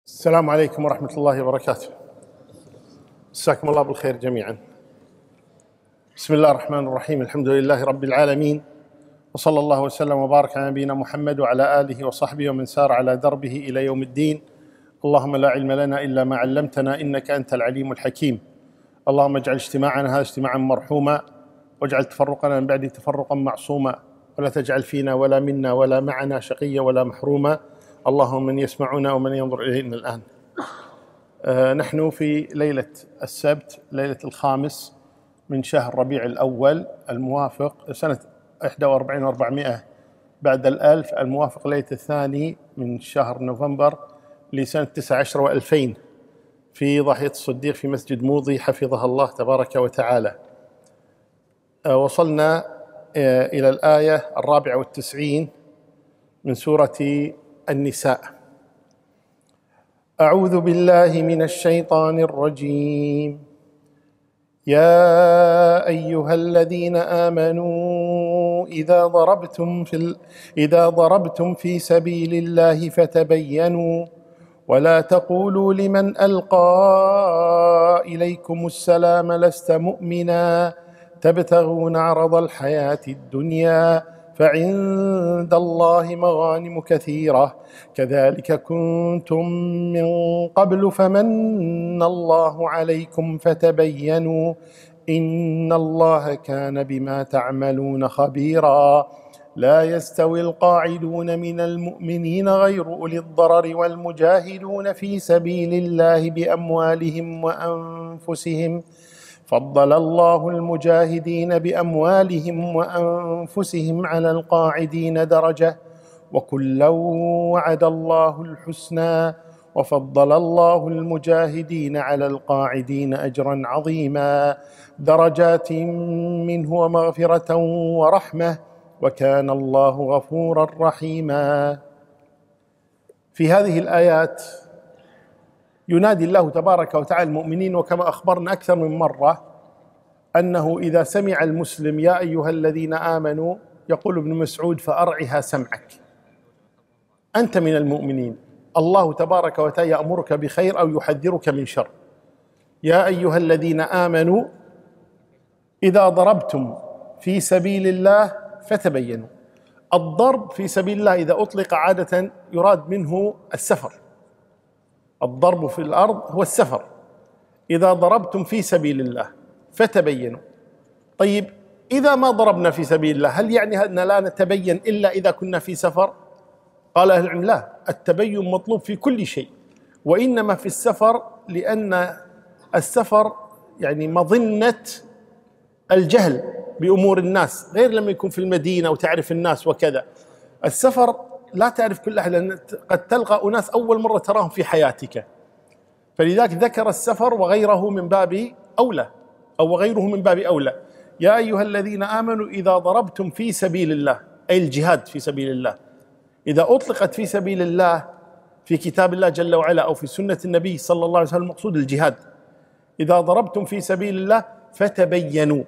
السلام عليكم ورحمة الله وبركاته. مساكم الله بالخير جميعا. بسم الله الرحمن الرحيم. الحمد لله رب العالمين، وصلى الله وسلم وبارك على نبينا محمد وعلى آله وصحبه ومن سار على دربه إلى يوم الدين. اللهم لا علم لنا إلا ما علمتنا إنك أنت العليم الحكيم. اللهم اجعل اجتماعنا هذا اجتماعا مرحوما، واجعل تفرقنا من بعده تفرقا معصوما، ولا تجعل فينا ولا منا ولا معنا شقيا ولا محروما. اللهم من يسمعنا ومن ينظر إلينا الآن. نحن في ليلة السبت، ليلة الخامس من شهر ربيع الأول الموافق سنة 41 و400 بعد الألف، الموافق ليلة الثاني من شهر نوفمبر لسنة 19 و2000 في ضاحية الصديق في مسجد موضي حفظها الله تبارك وتعالى. وصلنا إلى الآية 94 من سورة النساء. أعوذ بالله من الشيطان الرجيم. يا أيها الذين آمنوا إذا ضربتم في سبيل الله فتبينوا ولا تقولوا لمن ألقى إليكم السلام لست مؤمنا تبتغون عرض الحياة الدنيا فعند الله مغانم كثيرة كذلك كنتم من قبل فمن الله عليكم فتبينوا إن الله كان بما تعملون خبيرا. لا يستوي القاعدون من المؤمنين غير أولي الضرر والمجاهدون في سبيل الله بأموالهم وأنفسهم فضل الله المجاهدين بأموالهم وأنفسهم على القاعدين درجة وكلا وعد الله الحسنى وفضل الله المجاهدين على القاعدين أجرا عظيما درجات منه ومغفرة ورحمة وكان الله غفورا رحيما. في هذه الآيات ينادي الله تبارك وتعالى المؤمنين، وكما أخبرنا أكثر من مرة أنه إذا سمع المسلم يا أيها الذين آمنوا يقول ابن مسعود فأرعها سمعك، أنت من المؤمنين، الله تبارك وتعالى يأمرك بخير أو يحذرك من شر. يا أيها الذين آمنوا إذا ضربتم في سبيل الله فتبينوا. الضرب في سبيل الله إذا أطلق عادة يراد منه السفر، الضرب في الأرض هو السفر. إذا ضربتم في سبيل الله فتبينوا. طيب إذا ما ضربنا في سبيل الله هل يعني أن لا نتبين إلا إذا كنا في سفر؟ قال أهل العلم لا، التبين مطلوب في كل شيء، وإنما في السفر لأن السفر يعني مظنة الجهل بأمور الناس، غير لما يكون في المدينة وتعرف الناس وكذا. السفر لا تعرف كل أحد، لأن قد تلقى أناس أول مرة تراهم في حياتك، فلذلك ذكر السفر وغيره من باب أولى أو غيره من باب أولى. يا أيها الذين آمنوا إذا ضربتم في سبيل الله، أي الجهاد في سبيل الله. إذا أطلقت في سبيل الله في كتاب الله جل وعلا أو في سنة النبي صلى الله عليه وسلم المقصود الجهاد. إذا ضربتم في سبيل الله فتبينوا.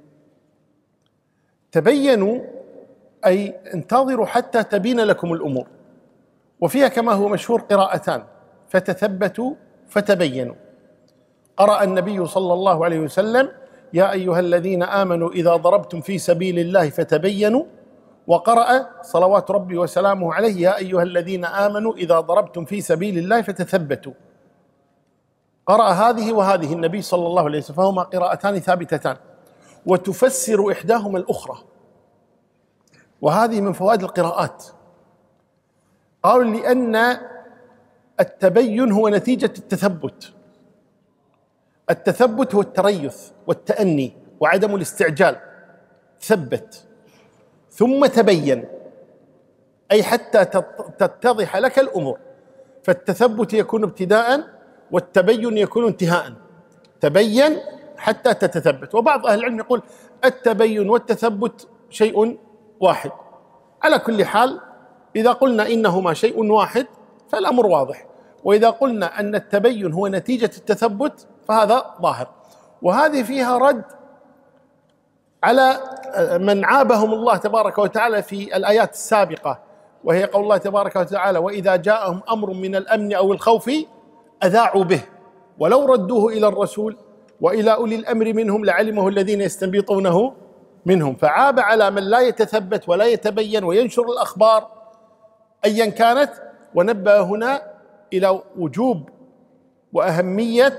تبينوا أي انتظروا حتى تبين لكم الأمور، وفيها كما هو مشهور قراءتان، فتثبتوا فتبينوا. قرأ النبي صلى الله عليه وسلم يا أيها الذين آمنوا إذا ضربتم في سبيل الله فتبينوا، وقرأ صلوات ربي وسلامه عليه يا أيها الذين آمنوا إذا ضربتم في سبيل الله فتثبتوا. قرأ هذه وهذه النبي صلى الله عليه وسلم، فهما قراءتان ثابتتان وتفسر إحداهما الأخرى، وهذه من فوائد القراءات. قالوا لأن التبين هو نتيجة التثبت. التثبت هو التريث والتأني وعدم الاستعجال. ثبت ثم تبين، أي حتى تتضح لك الأمور. فالتثبت يكون ابتداء والتبين يكون انتهاء. تبين حتى تتثبت. وبعض أهل العلم يقول التبين والتثبت شيء واحد. على كل حال إذا قلنا إنهما شيء واحد فالأمر واضح، وإذا قلنا أن التبين هو نتيجة التثبت فهذا ظاهر. وهذه فيها رد على من عابهم الله تبارك وتعالى في الآيات السابقة، وهي قول الله تبارك وتعالى وإذا جاءهم أمر من الأمن أو الخوف أذاعوا به، ولو ردوه إلى الرسول وإلى أولي الأمر منهم لعلمه الذين يستنبطونه منهم. فعاب على من لا يتثبت ولا يتبين وينشر الأخبار أيا كانت، ونبه هنا إلى وجوب وأهمية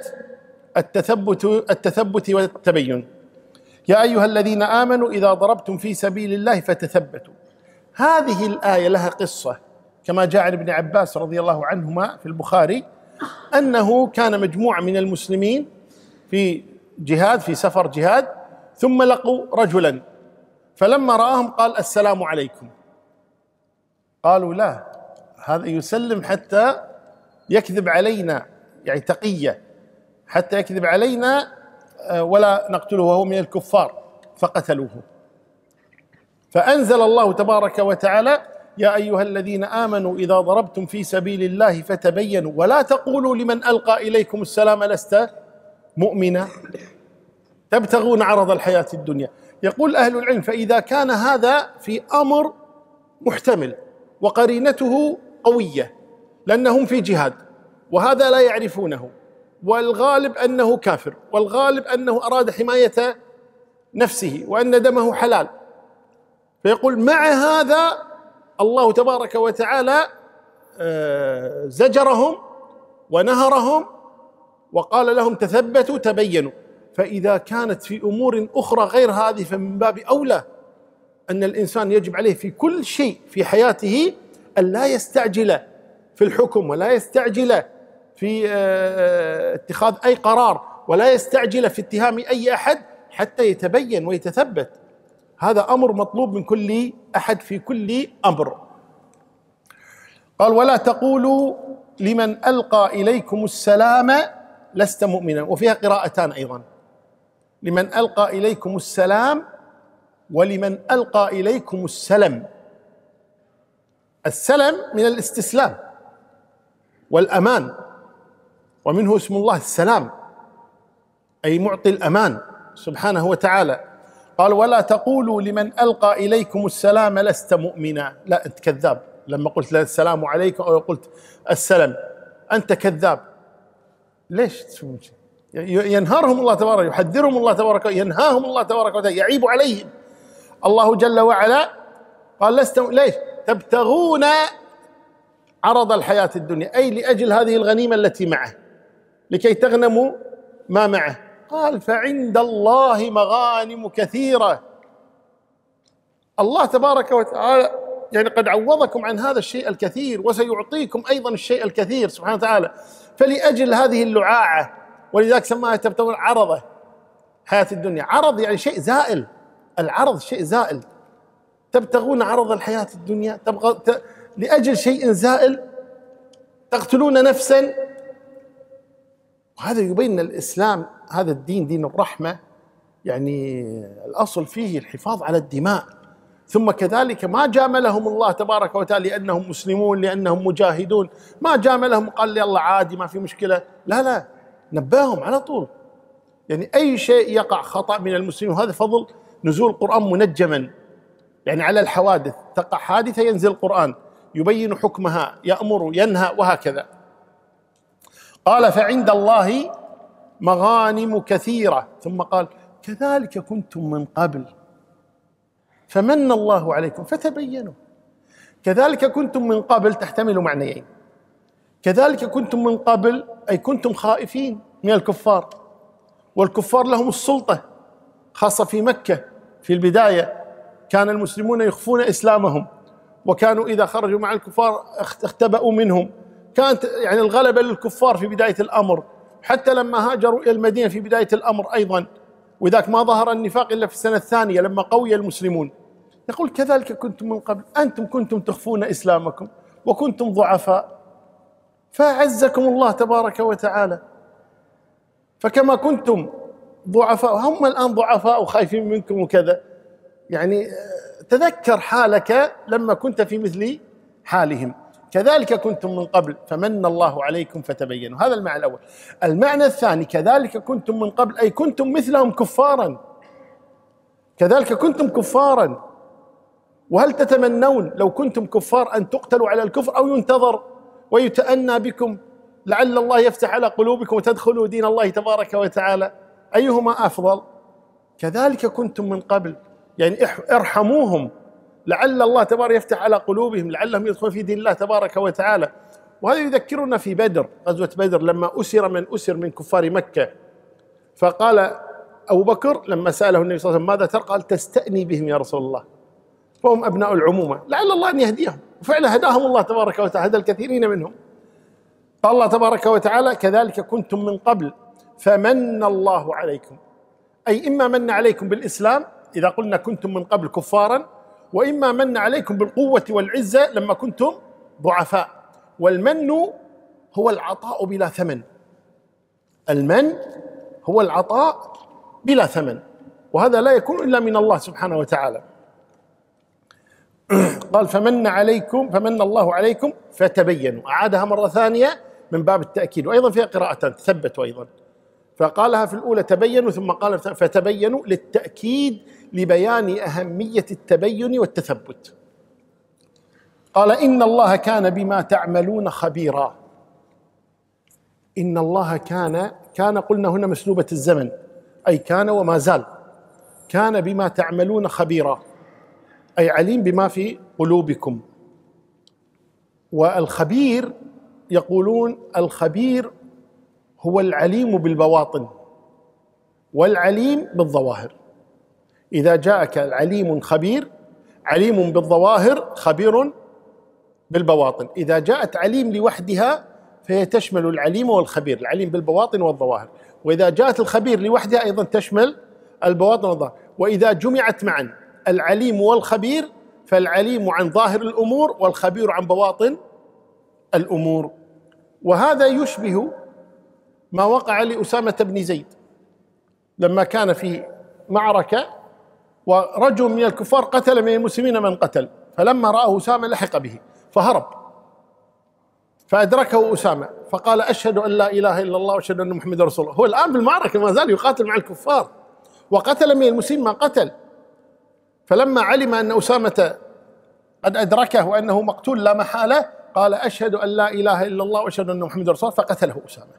التثبت والتبين. يا أيها الذين آمنوا إذا ضربتم في سبيل الله فتثبتوا. هذه الآية لها قصة، كما جاء عن ابن عباس رضي الله عنهما في البخاري أنه كان مجموعة من المسلمين في جهاد، في سفر جهاد، ثم لقوا رجلا، فلما رآهم قال السلام عليكم. قالوا لا، هذا يسلم حتى يكذب علينا، يعني تقية، حتى يكذب علينا ولا نقتله وهو من الكفار، فقتلوه. فأنزل الله تبارك وتعالى: يا أيها الذين آمنوا إذا ضربتم في سبيل الله فتبينوا ولا تقولوا لمن ألقى إليكم السلام لست مؤمنا تبتغون عرض الحياة الدنيا. يقول أهل العلم: فإذا كان هذا في أمر محتمل وقرينته قوية، لأنهم في جهاد وهذا لا يعرفونه، والغالب أنه كافر، والغالب أنه أراد حماية نفسه وأن دمه حلال، فيقول مع هذا الله تبارك وتعالى زجرهم ونهرهم وقال لهم تثبتوا تبينوا. فإذا كانت في أمور أخرى غير هذه فمن باب أولى أن الإنسان يجب عليه في كل شيء في حياته أن لا يستعجل في الحكم، ولا يستعجل في اتخاذ أي قرار، ولا يستعجل في اتهام أي أحد حتى يتبين ويتثبت. هذا أمر مطلوب من كل أحد في كل أمر. قال: ولا تقولوا لمن ألقى إليكم السلام لست مؤمنا، وفيها قراءتان أيضا: لمن ألقى إليكم السلام ولمن ألقى إليكم السلم. السلم من الاستسلام والأمان، ومنه اسم الله السلام، أي معطي الأمان سبحانه وتعالى. قال: ولا تقولوا لمن ألقى إليكم السلام لست مؤمنا. لا، أنت كذاب لما قلت السلام عليكم أو قلت السلام، أنت كذاب. ليش؟ ينهارهم الله تبارك، يحذرهم الله تبارك، ينهاهم الله تبارك وتعالى، يعيب عليهم الله جل وعلا. قال: لست ليش؟ تبتغون عرض الحياة الدنيا، أي لأجل هذه الغنيمة التي معه، لكي تغنموا ما معه. قال: فعند الله مغانم كثيرة. الله تبارك وتعالى يعني قد عوضكم عن هذا الشيء الكثير، وسيعطيكم أيضا الشيء الكثير سبحانه وتعالى. فلأجل هذه اللعاعة، ولذلك سماها تبتغون عرضه حياة الدنيا. عرض يعني شيء زائل، العرض شيء زائل. تبتغون عرض الحياة الدنيا، لأجل شيء زائل تقتلون نفسا. وهذا يبين الإسلام هذا الدين دين الرحمة، يعني الأصل فيه الحفاظ على الدماء. ثم كذلك ما جاملهم الله تبارك وتعالى لأنهم مسلمون، لأنهم مجاهدون، ما جاملهم قال يلا عادي ما في مشكلة، لا لا، نباهم على طول. يعني أي شيء يقع خطأ من المسلمين، وهذا فضل نزول القرآن منجما، يعني على الحوادث تقع حادثة ينزل القرآن يبين حكمها، يأمر ينهى وهكذا. قال: فعند الله مغانم كثيرة. ثم قال: كذلك كنتم من قبل فمن الله عليكم فتبينوا. كذلك كنتم من قبل تحتمل معنيين: كذلك كنتم من قبل أي كنتم خائفين من الكفار، والكفار لهم السلطة، خاصة في مكة في البداية كان المسلمون يخفون إسلامهم، وكانوا إذا خرجوا مع الكفار اختبأوا منهم، كانت يعني الغلبة للكفار في بداية الأمر، حتى لما هاجروا إلى المدينة في بداية الأمر أيضا، وذاك ما ظهر النفاق إلا في السنة الثانية لما قوي المسلمون. يقول: كذلك كنتم من قبل، أنتم كنتم تخفون إسلامكم وكنتم ضعفاء، فأعزكم الله تبارك وتعالى. فكما كنتم ضعفاء هم الآن ضعفاء وخايفين منكم وكذا، يعني تذكر حالك لما كنت في مثل حالهم. كذلك كنتم من قبل فمن الله عليكم فتبينوا. هذا المعنى الأول. المعنى الثاني: كذلك كنتم من قبل أي كنتم مثلهم كفارا. كذلك كنتم كفارا، وهل تتمنون لو كنتم كفار أن تقتلوا على الكفر أو ينتظر ويتأنى بكم لعل الله يفتح على قلوبكم وتدخلوا دين الله تبارك وتعالى، أيهما أفضل؟ كذلك كنتم من قبل، يعني ارحموهم لعل الله تبارك يفتح على قلوبهم، لعلهم يدخلون في دين الله تبارك وتعالى. وهذا يذكرنا في بدر، غزوة بدر، لما أسر من أسر من كفار مكة، فقال أبو بكر لما سأله النبي صلى الله عليه وسلم ماذا ترى؟ قال تستأني بهم يا رسول الله، فهم أبناء العمومة، لعل الله أن يهديهم، وفعلا هداهم الله تبارك وتعالى، هدى الكثيرين منهم. قال الله تبارك وتعالى كذلك كنتم من قبل فمن الله عليكم، أي إما من عليكم بالإسلام إذا قلنا كنتم من قبل كفارا، وإما من عليكم بالقوة والعزة لما كنتم ضعفاء. والمن هو العطاء بلا ثمن، المن هو العطاء بلا ثمن، وهذا لا يكون إلا من الله سبحانه وتعالى. قال فمن الله عليكم فتبينوا، أعادها مرة ثانية من باب التأكيد، وأيضا فيها قراءتان تثبتوا أيضا، فقالها في الأولى تبينوا ثم قال فتبينوا للتأكيد لبيان أهمية التبين والتثبت. قال إن الله كان بما تعملون خبيرا. إن الله كان قلنا هنا مسلوبة الزمن، أي كان وما زال، كان بما تعملون خبيرا، أي عليم بما في قلوبكم. والخبير يقولون الخبير هو العليم بالبواطن والعليم بالظواهر. إذا جاءك العليم خبير، عليم بالظواهر خبير بالبواطن. إذا جاءت عليم لوحدها فهي تشمل العليم والخبير، العليم بالبواطن والظواهر، وإذا جاءت الخبير لوحدها أيضا تشمل البواطن والظواهر. وإذا جمعت معا العليم والخبير فالعليم عن ظاهر الأمور والخبير عن بواطن الأمور. وهذا يشبه ما وقع لأسامة بن زيد لما كان في معركة ورجل من الكفار قتل من المسلمين من قتل، فلما رآه أسامة لحق به فهرب، فأدركه أسامة فقال أشهد أن لا إله إلا الله وأشهد أن محمد رسول الله. هو الآن بالمعركة ما زال يقاتل مع الكفار وقتل من المسلمين ما قتل، فلما علم أن أسامة قد أدركه وأنه مقتول لا محالة قال أشهد أن لا إله إلا الله وأشهد أن محمد رسول الله، فقتله أسامة.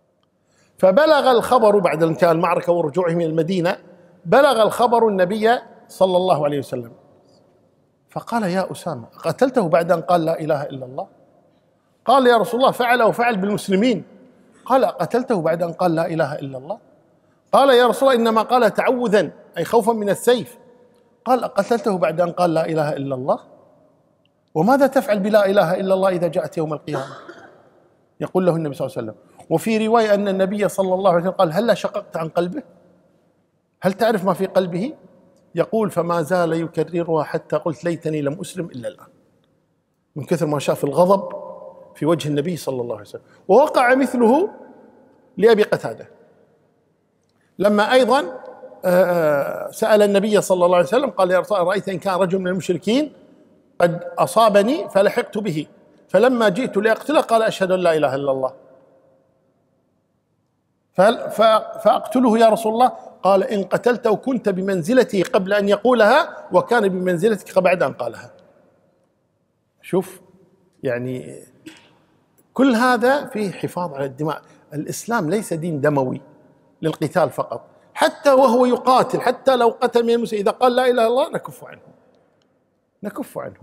فبلغ الخبر بعد انتهاء المعركة ورجوعه من المدينة، بلغ الخبر النبي صلى الله عليه وسلم، فقال يا أسامة قتلته بعد أن قال لا إله إلا الله؟ قال يا رسول الله فعل وفعل بالمسلمين. قال قتلته بعد أن قال لا إله إلا الله؟ قال يا رسول الله إنما قال تعوذا أي خوفا من السيف. قال قتلته بعد أن قال لا إله إلا الله؟ وماذا تفعل بلا إله إلا الله إذا جاءت يوم القيامة؟ يقول له النبي صلى الله عليه وسلم. وفي رواية أن النبي صلى الله عليه وسلم قال هل شققت عن قلبه؟ هل تعرف ما في قلبه؟ يقول فما زال يكررها حتى قلت ليتني لم أسلم إلا الآن، من كثر ما شاف الغضب في وجه النبي صلى الله عليه وسلم. ووقع مثله لأبي قتادة لما أيضا سأل النبي صلى الله عليه وسلم قال يا رسول الله رأيت إن كان رجل من المشركين قد أصابني فلحقت به، فلما جئت لأقتله قال أشهد أن لا إله إلا الله، فأقتله يا رسول الله؟ قال إن قتلته كنت بمنزلته قبل أن يقولها وكان بمنزلتك بعد أن قالها. شوف يعني كل هذا فيه حفاظ على الدماء. الإسلام ليس دين دموي للقتال فقط، حتى وهو يقاتل، حتى لو قتل من المسلمين إذا قال لا إله إلا الله نكف عنه.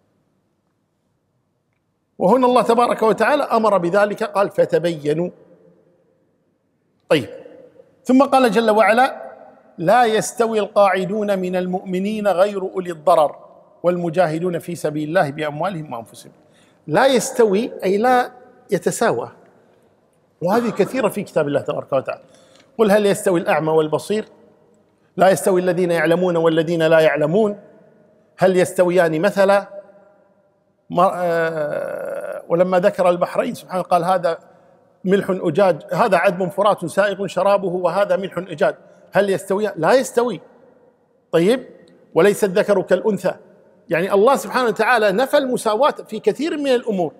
وهنا الله تبارك وتعالى أمر بذلك قال فتبينوا. طيب ثم قال جل وعلا لا يستوي القاعدون من المؤمنين غير أولي الضرر والمجاهدون في سبيل الله بأموالهم وأنفسهم. لا يستوي أي لا يتساوى، وهذه كثيرة في كتاب الله تبارك وتعالى. قل هل يستوي الأعمى والبصير؟ لا يستوي الذين يعلمون والذين لا يعلمون، هل يستويان مثلا؟ ولما ذكر البحرين سبحانه قال هذا ملح أجاج، هذا عذب فرات سائغ شرابه وهذا ملح أجاج، هل يستويان؟ لا يستوي. طيب وليس الذكر كالأنثى، يعني الله سبحانه وتعالى نفى المساواة في كثير من الأمور،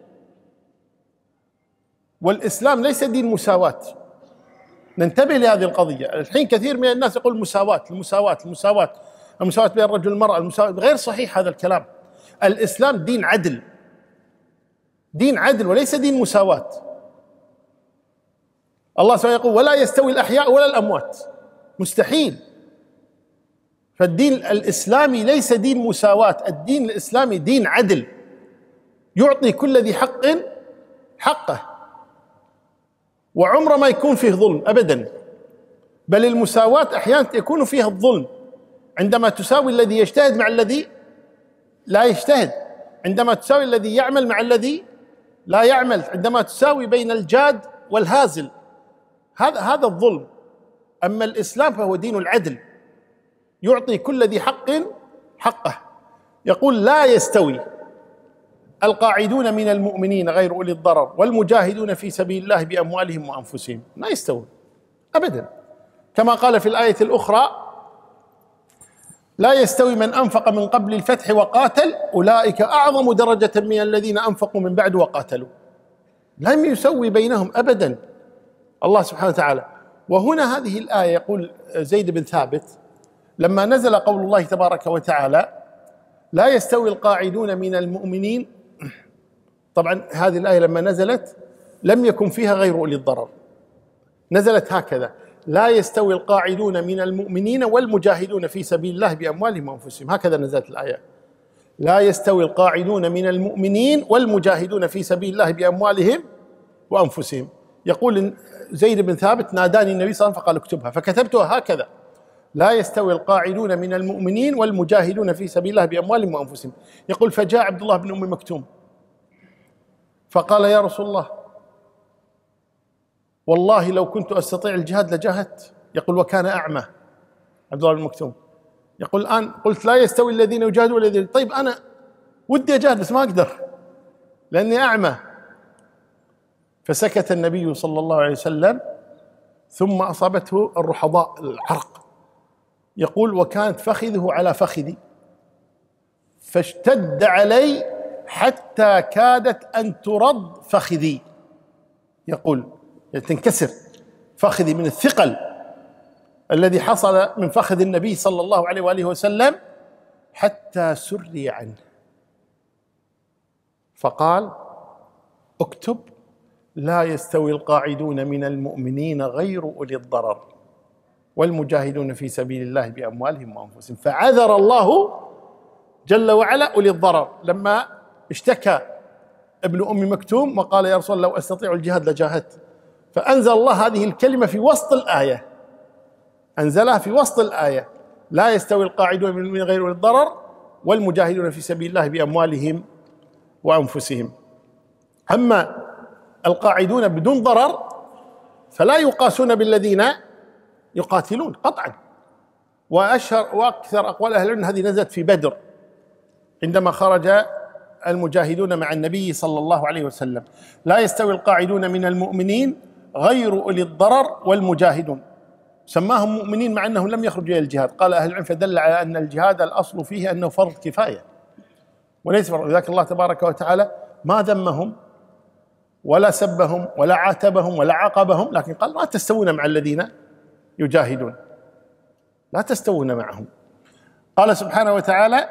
والإسلام ليس دين مساواة. ننتبه لهذه القضية. الحين كثير من الناس يقول المساواة بين الرجل والمرأة، المساواة غير صحيح هذا الكلام. الإسلام دين عدل وليس دين مساواة. الله سبحانه يقول ولا يستوي الأحياء ولا الأموات، مستحيل. فالدين الإسلامي ليس دين مساواة، الدين الإسلامي دين عدل، يعطي كل ذي حق حقه، وعمره ما يكون فيه ظلم أبدا، بل المساواة أحيانا يكون فيها الظلم، عندما تساوي الذي يجتهد مع الذي لا يجتهد، عندما تساوي الذي يعمل مع الذي لا يعمل، عندما تساوي بين الجاد والهازل، هذا الظلم. أما الإسلام فهو دين العدل، يعطي كل ذي حق حقه. يقول لا يستوي القاعدون من المؤمنين غير أولي الضرر والمجاهدون في سبيل الله بأموالهم وأنفسهم، لا يستوون أبدا. كما قال في الآية الأخرى لا يستوي من أنفق من قبل الفتح وقاتل أولئك أعظم درجة من الذين أنفقوا من بعد وقاتلوا، لم يسوي بينهم أبدا الله سبحانه وتعالى. وهنا هذه الآية يقول زيد بن ثابت لما نزل قول الله تبارك وتعالى لا يستوي القاعدون من المؤمنين، طبعا هذه الآية لما نزلت لم يكن فيها غير أولي الضرر، نزلت هكذا لا يستوي القاعدون من المؤمنين والمجاهدون في سبيل الله بأموالهم وأنفسهم، هكذا نزلت الآية لا يستوي القاعدون من المؤمنين والمجاهدون في سبيل الله بأموالهم وأنفسهم. يقول زيد بن ثابت ناداني النبي صلى الله عليه وسلم فقال اكتبها، فكتبتها هكذا لا يستوي القاعدون من المؤمنين والمجاهدون في سبيل الله بأموالهم وأنفسهم. يقول فجاء عبد الله بن أم مكتوم فقال يا رسول الله والله لو كنت أستطيع الجهاد لجاهدت. يقول وكان أعمى عبد الله بن مكتوم، يقول الآن قلت لا يستوي الذين يجاهدون والذين، طيب أنا ودي أجاهد بس ما أقدر لأني أعمى. فسكت النبي صلى الله عليه وسلم ثم أصابته الرحضاء العرق، يقول وكانت فخذه على فخذي فاشتد علي حتى كادت أن ترد فخذي، يقول تنكسر فخذي من الثقل الذي حصل من فخذ النبي صلى الله عليه وآله وسلم، حتى سري عنه. فقال اكتب لا يستوي القاعدون من المؤمنين غير أولي الضرر والمجاهدون في سبيل الله بأموالهم وأنفسهم. فعذر الله جل وعلا أولي الضرر لما اشتكى ابن أم مكتوم وقال يا رسول الله لو أستطيع الجهاد لجاهدت، فأنزل الله هذه الكلمة في وسط الآية، أنزلها في وسط الآية لا يستوي القاعدون من المؤمنين غير أولي الضرر والمجاهدون في سبيل الله بأموالهم وأنفسهم. أما القاعدون بدون ضرر فلا يقاسون بالذين يقاتلون قطعا. وأشهر وأكثر أقوال أهل العلم هذه نزلت في بدر عندما خرج المجاهدون مع النبي صلى الله عليه وسلم، لا يستوي القاعدون من المؤمنين غير أولي الضرر والمجاهدون، سماهم مؤمنين مع أنهم لم يخرجوا إلى الجهاد. قال أهل العلم فدل على أن الجهاد الأصل فيه أنه فرض كفاية وليس فرض، لذلك الله تبارك وتعالى ما ذمهم ولا سبهم ولا عاتبهم ولا عاقبهم، لكن قال لا تستوون مع الذين يجاهدون، لا تستوون معهم. قال سبحانه وتعالى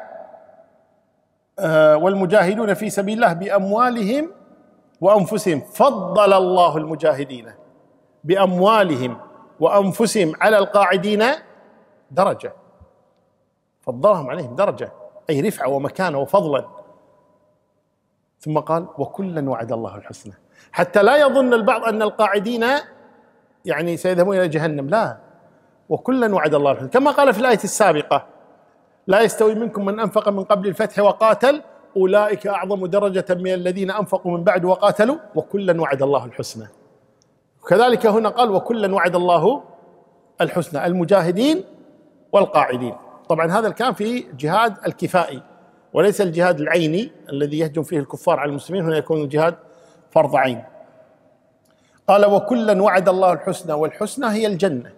والمجاهدون في سبيل الله بأموالهم وأنفسهم فضل الله المجاهدين بأموالهم وأنفسهم على القاعدين درجة، فضلهم عليهم درجة أي رفعة ومكانة وفضلا. ثم قال وكلا وعد الله الحسنى، حتى لا يظن البعض أن القاعدين يعني سيذهبون إلى جهنم، لا، وكلا وعد الله الحسنى، كما قال في الآية السابقة لا يستوي منكم من أنفق من قبل الفتح وقاتل أولئك أعظم درجة من الذين أنفقوا من بعد وقاتلوا وكلا وعد الله الحسنى. وكذلك هنا قال وكلا وعد الله الحسنى، المجاهدين والقاعدين. طبعا هذا الكلام في جهاد الكفائي وليس الجهاد العيني الذي يهجم فيه الكفار على المسلمين، هنا يكون الجهاد فرض عين. قال وكلا وعد الله الحسنى، والحسنى هي الجنة.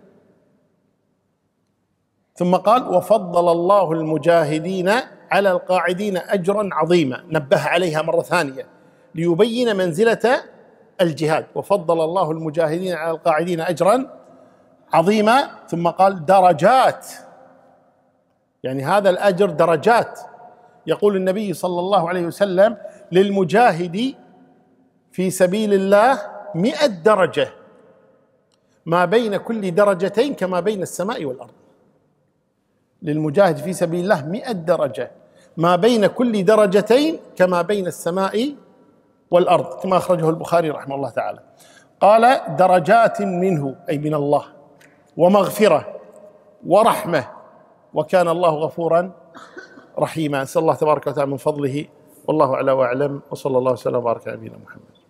ثم قال وفضل الله المجاهدين على القاعدين أجرا عظيما، نبه عليها مرة ثانية ليبين منزلة الجهاد، وفضل الله المجاهدين على القاعدين أجرا عظيما. ثم قال درجات، يعني هذا الأجر درجات. يقول النبي صلى الله عليه وسلم للمجاهد في سبيل الله 100 درجة ما بين كل درجتين كما بين السماء والأرض. للمجاهد في سبيل الله 100 درجة، ما بين كل درجتين كما بين السماء والأرض، كما أخرجه البخاري رحمه الله تعالى. قال درجات منه أي من الله، ومغفرة ورحمة، وكان الله غفورا رحيما. أسأل الله تبارك وتعالى من فضله، والله أعلى وأعلم، وصلى الله وسلم وبارك على نبينا محمد.